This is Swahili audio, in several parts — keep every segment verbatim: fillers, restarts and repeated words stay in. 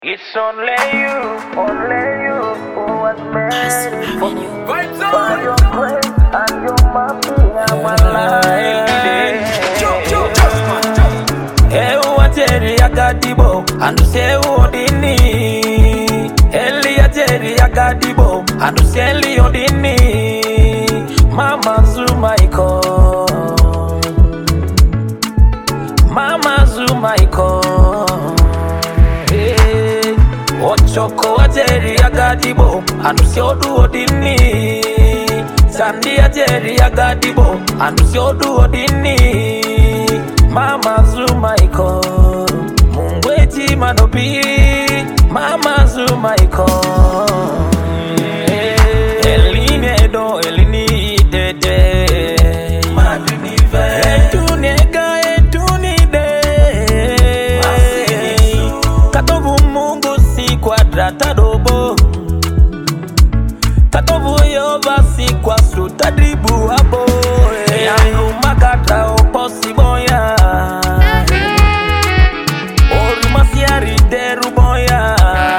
It's only you, only you who was made for me. By your grace and your mercy, I'm alive today. Hey, what Jerry Agadibo, and to say what in me. Elia Jerry Agadibo, and to say Leodini. Mama Zumaiko, Mama Zumaiko. Ochoko wa Jerry Agadibo, and to show do odini. Sandy Jerry Agadibo, and to show do odini. Mama Zumaiko, Mungweti Manobi, Mama Zumaiko. Eline do Elini dede. Etunega etunide. Katovu Mungu si quadrata dobo. Katovu Yoba si kwa sutadribu abo. Yangu makata oposibo ya. Orumasiari deruboya.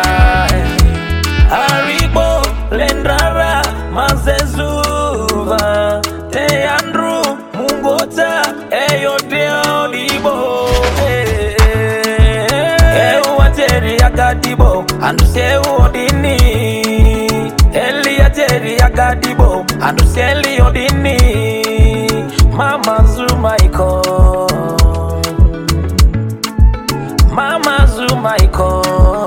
Haribo lendrara mazezuva. Te Andrew Mungota eyo deo dibo. Ewa Jerry Agadibo andu se odini. Elia Jerry Agadibo andu se Leodini. Mama Zumaiko, Mama Zumaiko.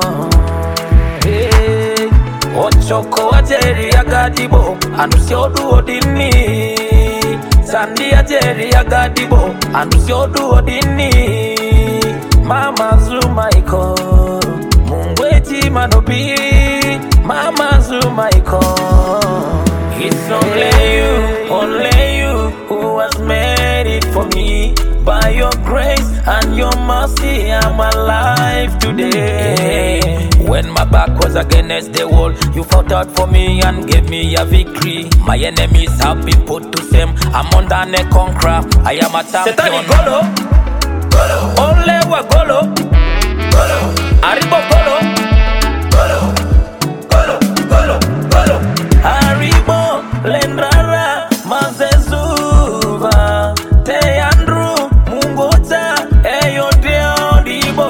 Hey, Ochoko wa Jerry Agadibo andu se odu odini. Sandy Jerry Agadibo andu se odu odini. Mama Zumaiko, Mungweti Manobi, Mama Zumaiko. It's only you, only you who has made it for me. By your grace and your mercy, I'm alive today. When my back was against the wall, you fought out for me and gave me a victory. My enemies have been put to shame. I'm under the conqueror. I am a champion. Setani golo, golo. Only wa golo, golo. Aribo golo, golo, golo, golo, golo. Aribo lendrara mazezuva. Te Andrew Mungota eyo deo dibo.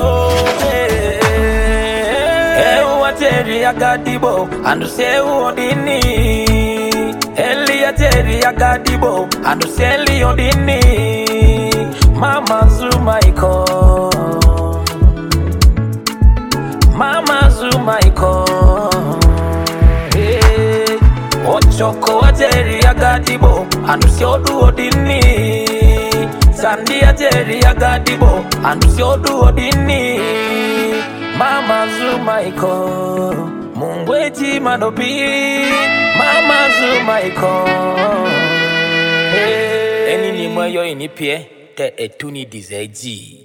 Ewa Jerry Agadibo andu se odini. Elia Jerry Agadibo andu se Leodini. Mama Zumaiko, Mama Zumaiko. Hey, Ochoko wa Jerry Agadibo andu se odu odini. Sandy Jerry Agadibo andu se odu odini. Mama Zumaiko, Mungweti Manobi, Mama Zumaiko. Hey, eni ni mweyo inipie te etuni dizeji.